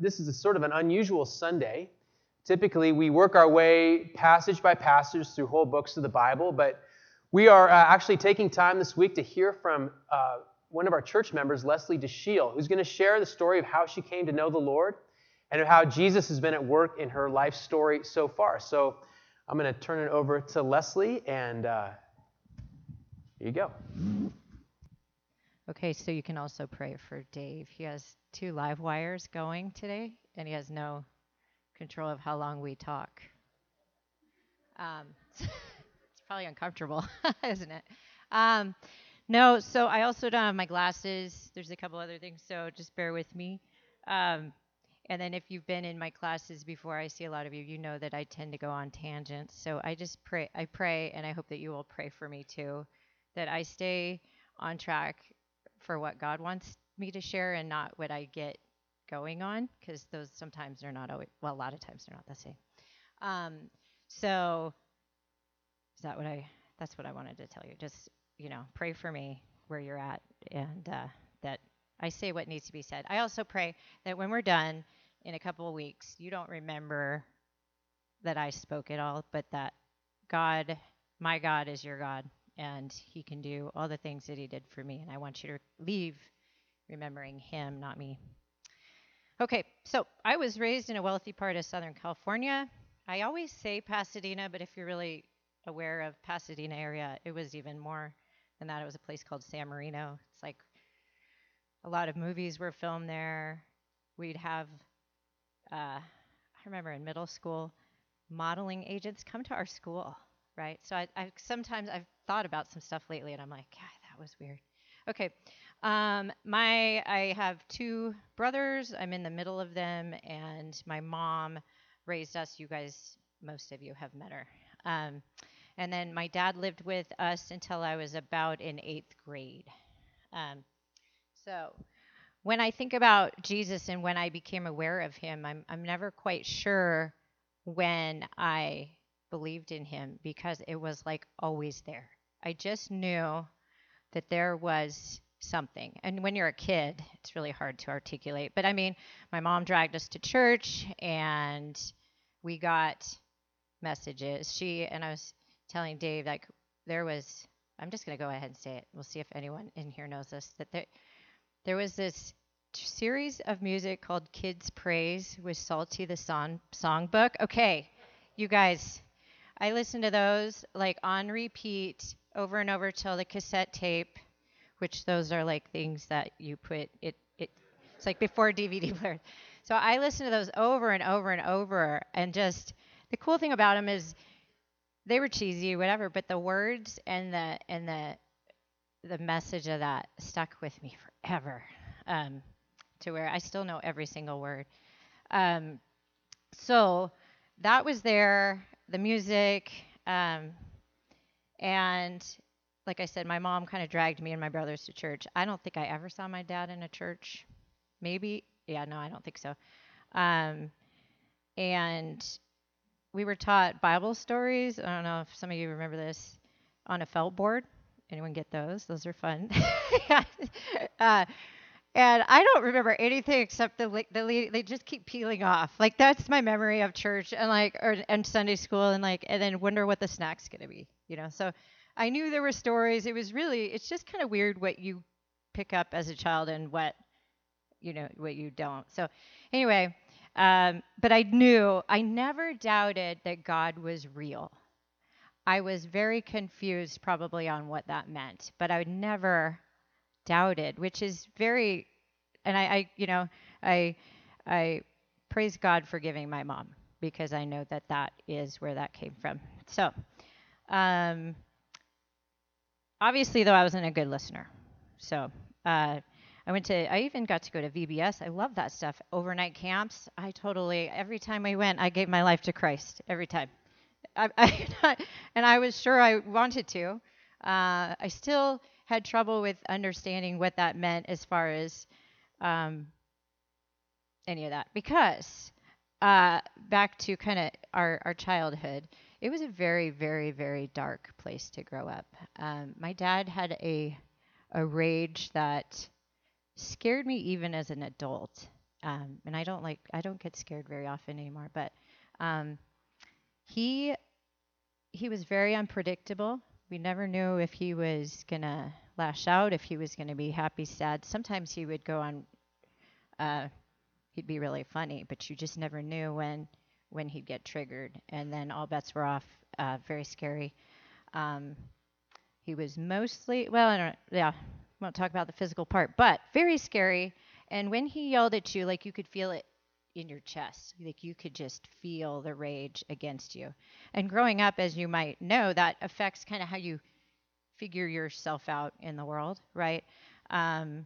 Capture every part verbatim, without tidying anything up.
this is a sort of an unusual Sunday. Typically, we work our way passage by passage through whole books of the Bible, but we are uh, actually taking time this week to hear from uh, one of our church members, Leslie DeShiel, who's going to share the story of how she came to know the Lord and of how Jesus has been at work in her life story so far. So I'm going to turn it over to Leslie, and uh, here you go. Okay, so you can also pray for Dave. He has two live wires going today, and he has no control of how long we talk. Um, it's probably uncomfortable, isn't it? Um, no, so I also don't have my glasses. There's a couple other things, so just bear with me. Um, and then if you've been in my classes before, I see a lot of you, you know that I tend to go on tangents. So I just pray, I pray, and I hope that you will pray for me too, that I stay on track for what God wants me to share and not what I get going on, because those sometimes are not always, well, a lot of times they're not the same. Um, so is that what I, that's what I wanted to tell you. Just, you know, pray for me where you're at, and uh, that I say what needs to be said. I also pray that when we're done in a couple of weeks, you don't remember that I spoke it all, but that God, my God is your God, and he can do all the things that he did for me. And I want you to leave remembering him, not me. Okay, so I was raised in a wealthy part of Southern California. I always say Pasadena, but if you're really aware of Pasadena area, it was even more than that. It was a place called San Marino. It's like a lot of movies were filmed there. We'd have, uh, I remember in middle school, modeling agents come to our school, right? So I, I sometimes I've thought about some stuff lately, and I'm like, God, that was weird. Okay, um, my I have two brothers. I'm in the middle of them, and my mom raised us. You guys, most of you have met her. Um, and then my dad lived with us until I was about in eighth grade. Um, so when I think about Jesus and when I became aware of him, I'm I'm never quite sure when I believed in him, because it was like always there. I just knew that there was something. And when you're a kid, it's really hard to articulate. But I mean, my mom dragged us to church, and we got messages. She, and I was telling Dave, like, there was, I'm just going to go ahead and say it. We'll see if anyone in here knows this, that there, there was this t- series of music called Kids Praise with Salty the Song Songbook. Okay, you guys, I listened to those like on repeat over and over till the cassette tape, which those are like things that you put it. It it's like before D V D players. So I listened to those over and over and over, and just the cool thing about them is they were cheesy, whatever, but the words and the and the the message of that stuck with me forever, um, to where I still know every single word. Um, so that was there, the music, um, and like I said, my mom kind of dragged me and my brothers to church. I don't think I ever saw my dad in a church. Maybe, yeah, no, I don't think so. Um, and we were taught Bible stories. I don't know if some of you remember this, on a felt board. Anyone get those? Those are fun. uh, and I don't remember anything except the li- the le- they just keep peeling off. Like that's my memory of church and like or and Sunday school, and like and then wonder what the snack's gonna be. You know, so I knew there were stories. It was really it's just kind of weird what you pick up as a child and what you know what you don't. So anyway, um, but I knew I never doubted that God was real. I was very confused probably on what that meant, but I never doubted, which is very, and I, I you know, I, I praise God for giving my mom, because I know that that is where that came from. So, um, obviously though, I wasn't a good listener. So, uh, I went to, I even got to go to V B S. I love that stuff. Overnight camps. I totally, every time I went, I gave my life to Christ every time. I, I, and I was sure I wanted to. Uh, I still had trouble with understanding what that meant as far as um, any of that, because uh, back to kind of our, our childhood, it was a very, very, very dark place to grow up. Um, my dad had a a rage that scared me even as an adult. Um, and I don't like, I don't get scared very often anymore, but um, he he was very unpredictable. We never knew if he was gonna lash out, if he was gonna be happy, sad. Sometimes he would go on, uh, he'd be really funny, but you just never knew when when he'd get triggered, and then all bets were off. Uh, very scary. Um, he was mostly, well, I don't, yeah, won't talk about the physical part, but very scary. And when he yelled at you, like you could feel it in your chest, like you could just feel the rage against you. And growing up, as you might know, that affects kind of how you figure yourself out in the world, right? Um,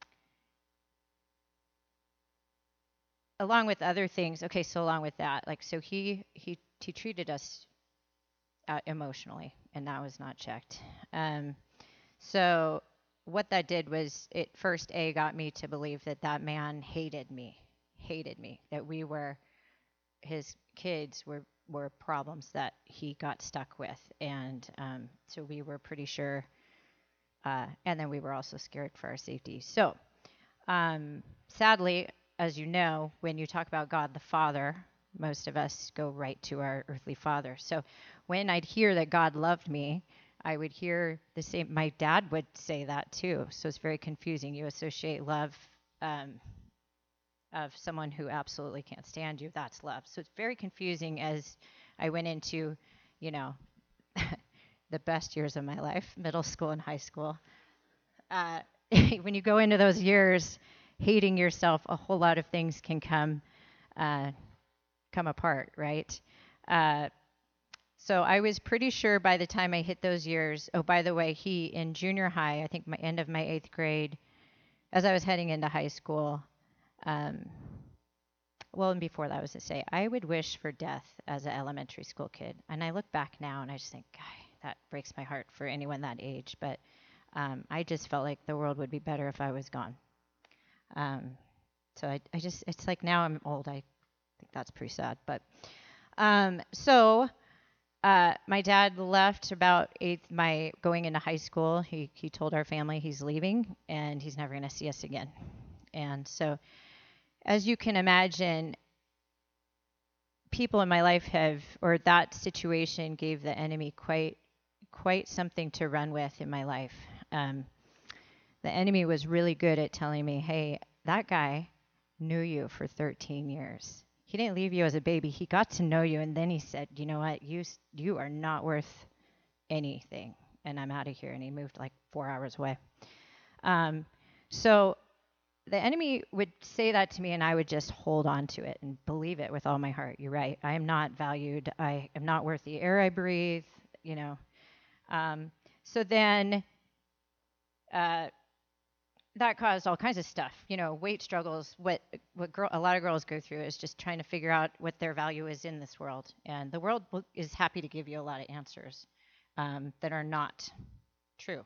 along with other things, okay, so along with that, like so he he he treated us uh, emotionally, and that was not checked. Um, so what that did was it first a got me to believe that that man hated me, hated me, that we were his kids were were problems that he got stuck with, and um, so we were pretty sure. Uh, and then we were also scared for our safety. So um, sadly, as you know, when you talk about God the Father, most of us go right to our earthly father. So when I'd hear that God loved me, I would hear the same. My dad would say that too. So it's very confusing. You associate love um, of someone who absolutely can't stand you. That's love. So it's very confusing as I went into, you know, the best years of my life, middle school and high school. Uh, when you go into those years hating yourself, a whole lot of things can come uh, come apart, right? Uh, so I was pretty sure by the time I hit those years. Oh, by the way, he in junior high, I think my end of my eighth grade, as I was heading into high school. Um, well, and before that, I was to say I would wish for death as an elementary school kid, and I look back now and I just think, God, that breaks my heart for anyone that age. But um, I just felt like the world would be better if I was gone. Um, so I, I just, it's like now I'm old. I think that's pretty sad. But um, so uh, my dad left about eighth, my going into high school. He, he told our family he's leaving and he's never going to see us again. And so, as you can imagine, people in my life have, or that situation gave the enemy quite, quite something to run with in my life. Um, the enemy was really good at telling me, hey, that guy knew you for thirteen years. He didn't leave you as a baby. He got to know you, and then he said, you know what, you you are not worth anything, and I'm out of here. And he moved like four hours away. Um, so the enemy would say that to me, and I would just hold on to it and believe it with all my heart. You're right. I am not valued. I am not worth the air I breathe, you know. Um, so then uh, that caused all kinds of stuff, you know, weight struggles. What what girl, a lot of girls go through is just trying to figure out what their value is in this world. And the world is happy to give you a lot of answers um, that are not true.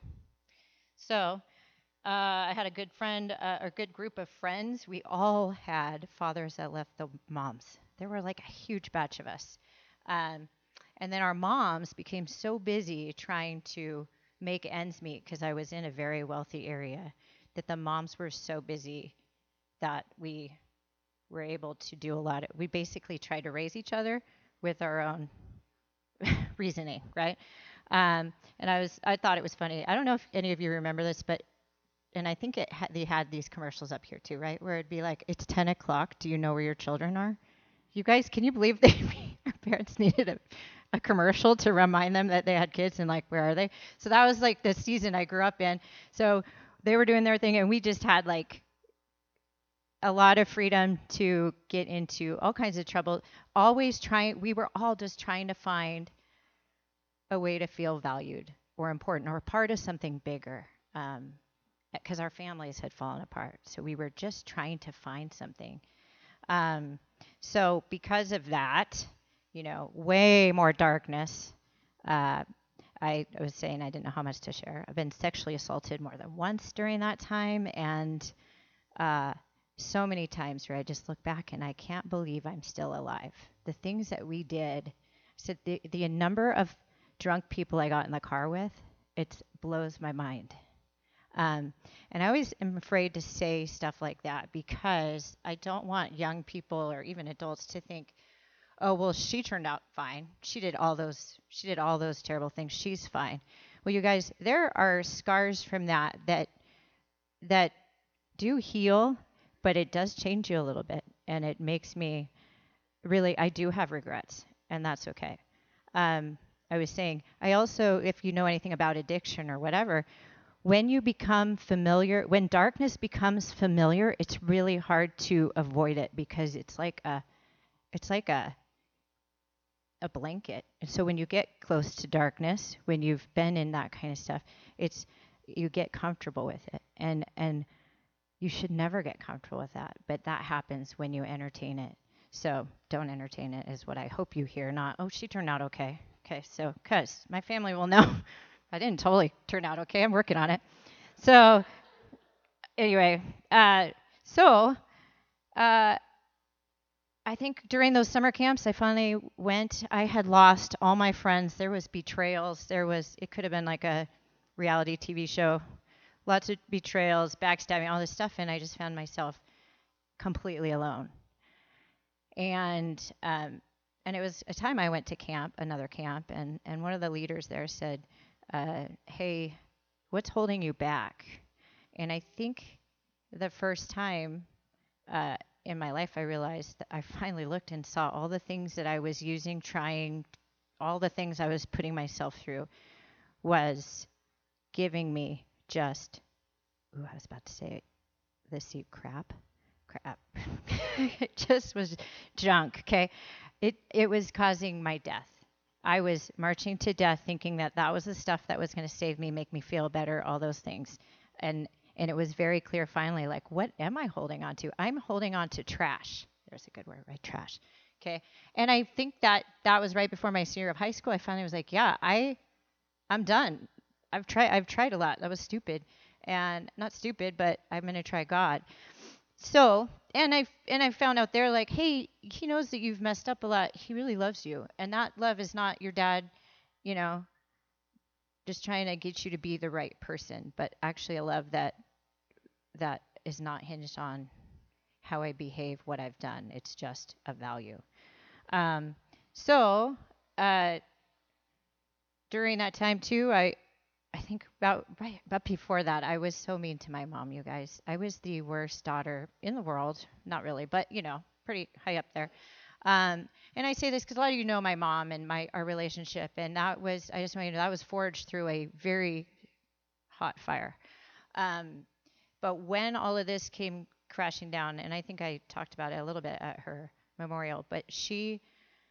So Uh, I had a good friend, uh, a good group of friends. We all had fathers that left the moms. There were like a huge batch of us. Um, and then our moms became so busy trying to make ends meet because I was in a very wealthy area that the moms were so busy that we were able to do a lot of, we basically tried to raise each other with our own reasoning, right? Um, and I was, I thought it was funny. I don't know if any of you remember this, but and I think it ha- they had these commercials up here too, right? Where it'd be like, it's ten o'clock. Do you know where your children are? You guys, can you believe they our parents needed a, a commercial to remind them that they had kids and like, where are they? So that was like the season I grew up in. So they were doing their thing and we just had like a lot of freedom to get into all kinds of trouble. Always trying, we were all just trying to find a way to feel valued or important or part of something bigger. Um, because our families had fallen apart. So we were just trying to find something. Um, so because of that, you know, way more darkness. Uh, I, I was saying I didn't know how much to share. I've been sexually assaulted more than once during that time, and uh, so many times where I just look back and I can't believe I'm still alive. The things that we did. So the the number of drunk people I got in the car with, it blows my mind. Um, and I always am afraid to say stuff like that because I don't want young people or even adults to think, oh, well, she turned out fine. She did all those she did all those terrible things. She's fine. Well, you guys, there are scars from that that that do heal, but it does change you a little bit, and it makes me really, I do have regrets, and that's okay. Um, I was saying, I also, if you know anything about addiction or whatever, when you become familiar, when darkness becomes familiar, it's really hard to avoid it because it's like a, it's like a, a blanket. And so when you get close to darkness, when you've been in that kind of stuff, it's, you get comfortable with it. And, and you should never get comfortable with that, but that happens when you entertain it. So don't entertain it is what I hope you hear, not, oh, she turned out okay. Okay, so, because my family will know I didn't totally turn out okay. I'm working on it. So anyway, uh, so uh, I think during those summer camps, I finally went. I had lost all my friends. There was betrayals. There was, it could have been like a reality T V show. Lots of betrayals, backstabbing, all this stuff, and I just found myself completely alone. And um, and it was a time I went to camp, another camp, and, and one of the leaders there said, uh, hey, what's holding you back? And I think the first time uh, in my life I realized that I finally looked and saw all the things that I was using, trying, all the things I was putting myself through was giving me just, ooh, I was about to say the seat crap. Crap. It just was junk, okay? It it was causing my death. I was marching to death thinking that that was the stuff that was going to save me, make me feel better, all those things. And and it was very clear finally, like, what am I holding on to? I'm holding on to trash. There's a good word, right? Trash. Okay? And I think that that was right before my senior year of high school. I finally was like, yeah, I I'm done. I've tried I've tried a lot. That was stupid. And not stupid, but I'm going to try God. So, and I and I found out there like, hey, he knows that you've messed up a lot. He really loves you, and that love is not your dad, you know, just trying to get you to be the right person, but actually a love that that is not hinged on how I behave, what I've done. It's just a value. Um, so uh, during that time too, I I think about right about before that, I was so mean to my mom, you guys. I was the worst daughter in the world. Not really, but you know, pretty high up there. Um, and I say this because a lot of you know my mom and my our relationship, and that was I just want you to know that was forged through a very hot fire. Um, but when all of this came crashing down, and I think I talked about it a little bit at her memorial, but she,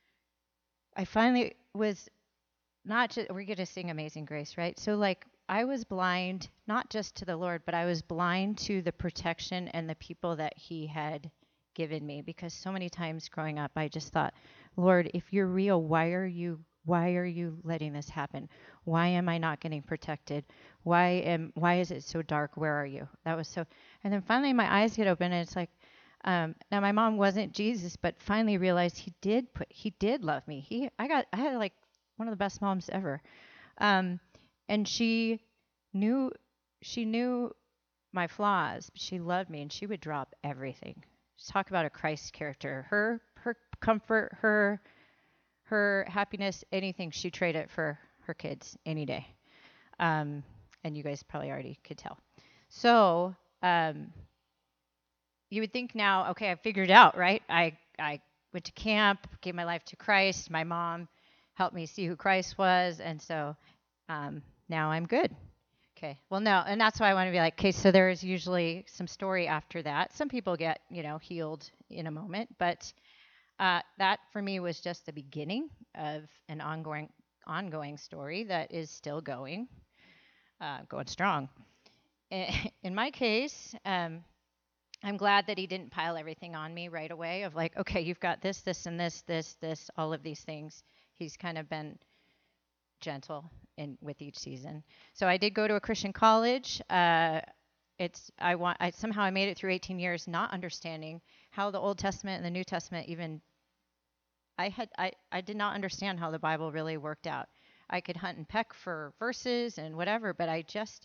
I finally was not just, we're going to sing Amazing Grace, right? So, like, I was blind, not just to the Lord, but I was blind to the protection and the people that He had given me. Because so many times growing up, I just thought, Lord, if you're real, why are you, why are you letting this happen? Why am I not getting protected? Why am, why is it so dark? Where are you? That was so, and then finally my eyes get open and it's like, um, now my mom wasn't Jesus, but finally realized He did put, He did love me. He, I got, I had like one of the best moms ever. Um, and she knew, she knew my flaws, but she loved me and she would drop everything. Just talk about a Christ character. Her, her comfort, her, her happiness, anything, she traded it for her kids any day. Um, and you guys probably already could tell. So, um, you would think now, okay, I figured it out, right? I, I went to camp, gave my life to Christ. My mom helped me see who Christ was. And so um, now I'm good. Okay. Well, no. And that's why I want to be like, okay, so there is usually some story after that. Some people get, you know, healed in a moment. But uh, that for me was just the beginning of an ongoing, ongoing story that is still going, uh, going strong. In my case, um, I'm glad that He didn't pile everything on me right away of like, okay, you've got this, this, and this, this, this, all of these things. He's kind of been gentle in with each season. So I did go to a Christian college. Uh, it's I want I somehow I made it through eighteen years not understanding how the Old Testament and the New Testament even. I had I, I did not understand how the Bible really worked out. I could hunt and peck for verses and whatever, but I just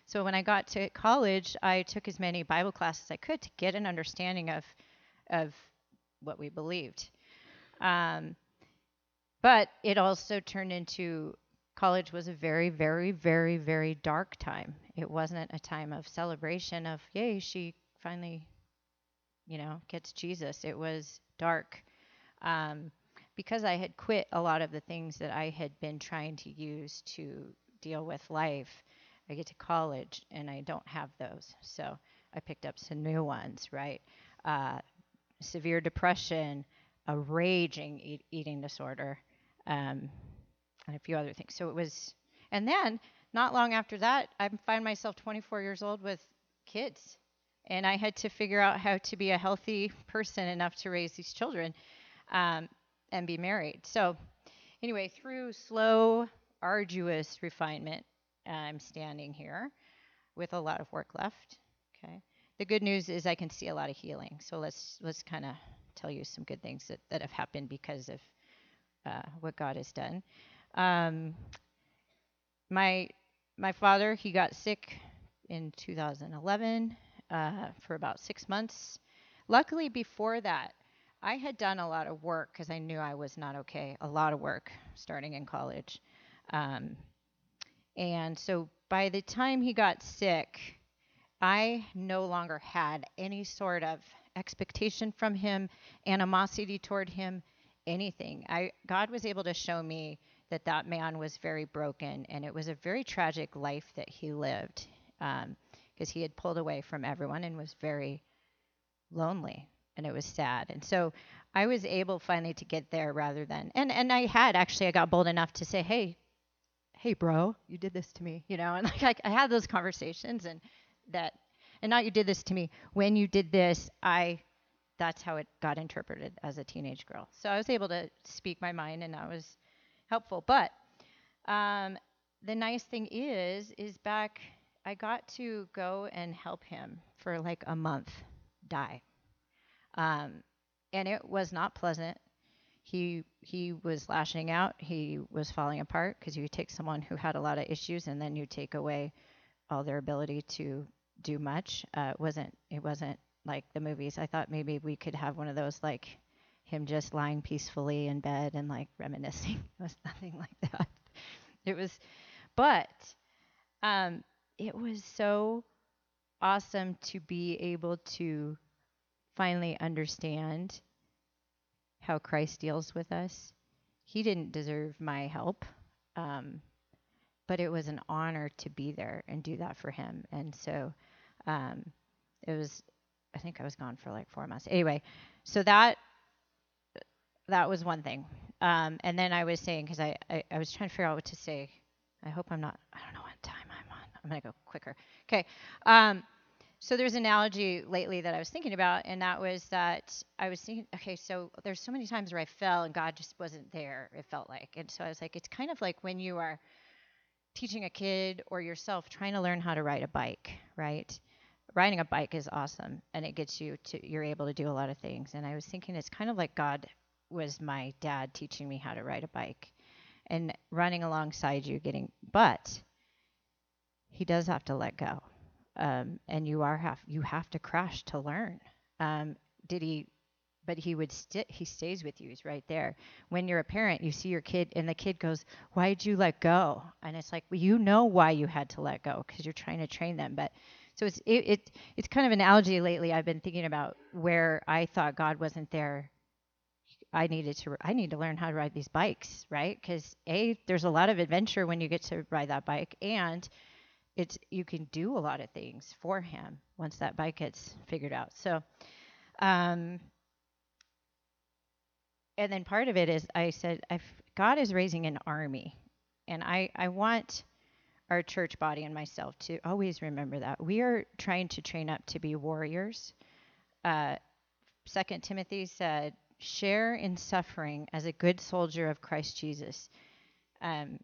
So when I got to college, I took as many Bible classes as I could to get an understanding of of what we believed. Um, but it also turned into college was a very, very, very, very dark time. It wasn't a time of celebration of, yay, she finally, you know, gets Jesus. It was dark. Um, because I had quit a lot of the things that I had been trying to use to deal with life, I get to college and I don't have those. So I picked up some new ones, right? Uh, severe depression, a raging eat, eating disorder, um, and a few other things. So it was, and then not long after that, I find myself twenty-four years old with kids. And I had to figure out how to be a healthy person enough to raise these children um, and be married. So, anyway, through slow, arduous refinement, I'm standing here with a lot of work left. Okay. The good news is I can see a lot of healing. So let's let's kind of tell you some good things that, that have happened because of uh, what God has done. Um, my my father, he got sick in two thousand eleven uh, for about six months. Luckily, before that, I had done a lot of work because I knew I was not okay. A lot of work starting in college. Um, and so by the time he got sick, I no longer had any sort of expectation from him, animosity toward him, anything. I God was able to show me that that man was very broken, and it was a very tragic life that he lived, because um, he had pulled away from everyone and was very lonely, and it was sad. And so I was able finally to get there rather than, and and I had actually I got bold enough to say, hey, hey, bro, you did this to me, you know, and like I, I had those conversations, and that, and not you did this to me. When you did this, I, that's how it got interpreted as a teenage girl. So I was able to speak my mind, and that was helpful. But um, the nice thing is, is back, I got to go and help him for like a month die. Um, and it was not pleasant. He he was lashing out. He was falling apart because you take someone who had a lot of issues and then you take away all their ability to do much. Uh, it wasn't it wasn't like the movies. I thought maybe we could have one of those, like him just lying peacefully in bed and like reminiscing. It was nothing like that. It was, but um, it was so awesome to be able to finally understand how Christ deals with us. He didn't deserve my help, um, but it was an honor to be there and do that for him. And so um, it was, I think I was gone for like four months. Anyway, so that that was one thing. Um, and then I was saying, because I, I, I was trying to figure out what to say. I hope I'm not, I don't know what time I'm on. I'm going to go quicker. Okay. Um, So there's an analogy lately that I was thinking about, and that was that I was thinking, okay, so there's so many times where I fell and God just wasn't there, it felt like. And so I was like, it's kind of like when you are teaching a kid or yourself trying to learn how to ride a bike, right? Riding a bike is awesome, and it gets you to, you're able to do a lot of things. And I was thinking it's kind of like God was my dad teaching me how to ride a bike and running alongside you getting, but he does have to let go. Um, and you are have you have to crash to learn. Um, did he? But he would st- he stays with you. He's right there. When you're a parent, you see your kid, and the kid goes, "Why'd you let go?" And it's like, well, you know why you had to let go because you're trying to train them. But so it's it, it it's kind of an analogy lately. I've been thinking about where I thought God wasn't there. I needed to I need to learn how to ride these bikes, right? Because a there's a lot of adventure when you get to ride that bike, and it's you can do a lot of things for him once that bike gets figured out. So, um, and then part of it is I said, I've, God is raising an army, and I I want our church body and myself to always remember that we are trying to train up to be warriors. Uh, Second Timothy said, "Share in suffering as a good soldier of Christ Jesus." Um,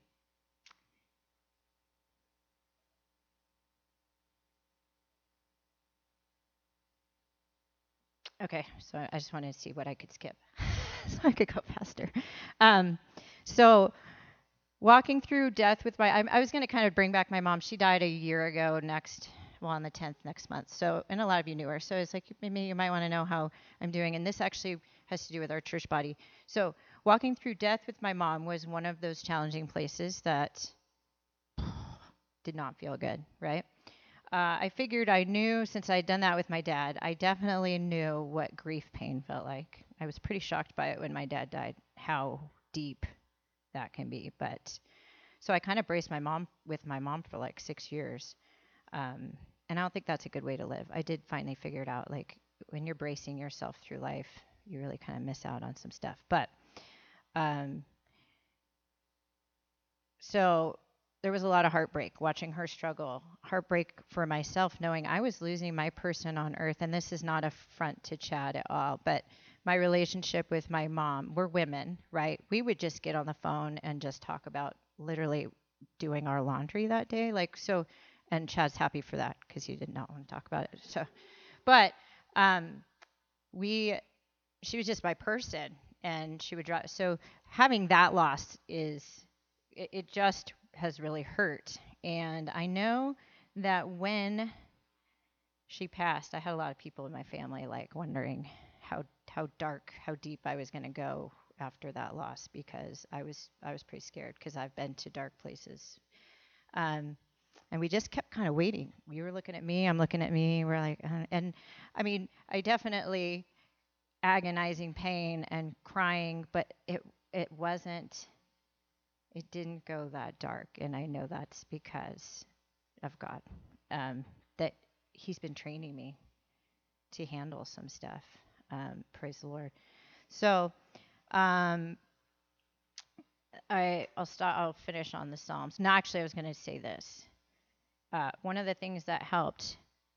Okay, so I just wanted to see what I could skip so I could go faster. Um, so walking through death with my, I, I was going to kind of bring back my mom. She died a year ago next, well, on the tenth next month. So, and a lot of you knew her. So it's like, maybe you might want to know how I'm doing. And this actually has to do with our church body. So walking through death with my mom was one of those challenging places that did not feel good, right? Uh, I figured I knew, since I'd done that with my dad, I definitely knew what grief pain felt like. I was pretty shocked by it when my dad died, how deep that can be. But so I kind of braced my mom with my mom for like six years. Um, and I don't think that's a good way to live. I did finally figure it out. Like when you're bracing yourself through life, you really kind of miss out on some stuff. But um, so there was a lot of heartbreak watching her struggle, heartbreak for myself, knowing I was losing my person on earth. And this is not a front to Chad at all, but my relationship with my mom, we're women, right? We would just get on the phone and just talk about literally doing our laundry that day. Like, so, and Chad's happy for that because he did not want to talk about it. So, but um, we, she was just my person, and she would drive. So having that loss is, it, it just has really hurt. And I know that when she passed, I had a lot of people in my family like wondering how how dark, how deep I was going to go after that loss, because I was I was pretty scared because I've been to dark places. Um, and we just kept kind of waiting. You were looking at me, I'm looking at me. We're like, uh, and I mean, I definitely agonizing pain and crying, but it it wasn't. It didn't go that dark, and I know that's because of God. Um, that He's been training me to handle some stuff. Um, praise the Lord. So, um, I I'll start. I'll finish on the Psalms. No, actually, I was going to say this. Uh, one of the things that helped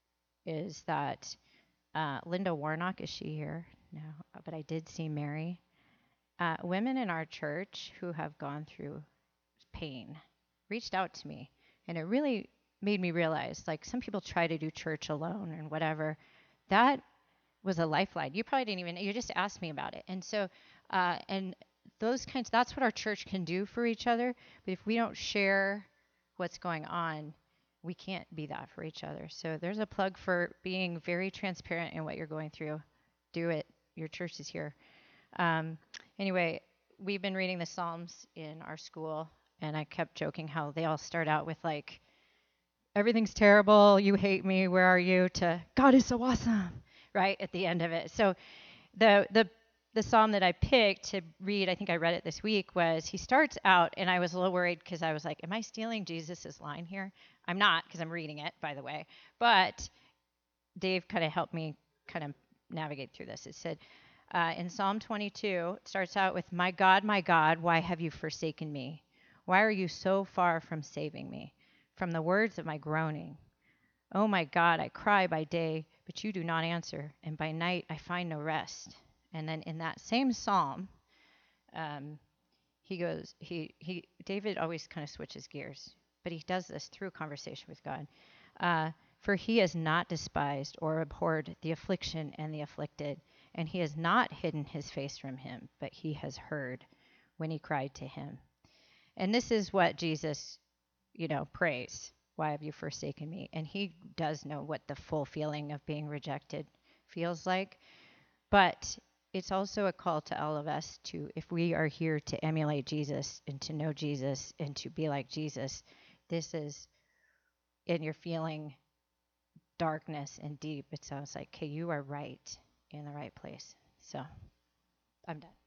is that uh, Linda Warnock, is she here? No, but I did see Mary. Uh, women in our church who have gone through pain reached out to me, and it really made me realize, like, some people try to do church alone and whatever. That was a lifeline. You probably didn't even, you just asked me about it. And so, uh, and those kinds, that's what our church can do for each other. But if we don't share what's going on, we can't be that for each other. So there's a plug for being very transparent in what you're going through. Do it. Your church is here. Um, anyway, we've been reading the Psalms in our school, and I kept joking how they all start out with like, everything's terrible, you hate me, where are you, to God is so awesome, right at the end of it. So the the the psalm that I picked to read, I think I read it this week, was, he starts out, and I was a little worried because I was like, am I stealing Jesus's line here? I'm not, because I'm reading it, by the way. But Dave kind of helped me kind of navigate through this. It said, uh, in Psalm twenty-two, it starts out with, my God, my God, why have you forsaken me? Why are you so far from saving me, from the words of my groaning? Oh my God, I cry by day, but you do not answer, and by night I find no rest. And then in that same psalm, um, he goes, he, he, David always kind of switches gears, but he does this through conversation with God. Uh, For he has not despised or abhorred the affliction and the afflicted, and he has not hidden his face from him, but he has heard when he cried to him. And this is what Jesus, you know, prays. Why have you forsaken me? And he does know what the full feeling of being rejected feels like. But it's also a call to all of us to, if we are here to emulate Jesus and to know Jesus and to be like Jesus, this is, and you're feeling darkness and deep, it sounds like, okay, you are right in the right place. So I'm done.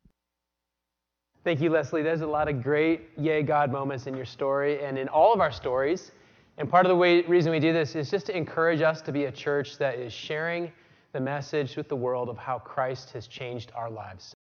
Thank you, Leslie. There's a lot of great yay God moments in your story and in all of our stories. And part of the way, reason we do this is just to encourage us to be a church that is sharing the message with the world of how Christ has changed our lives.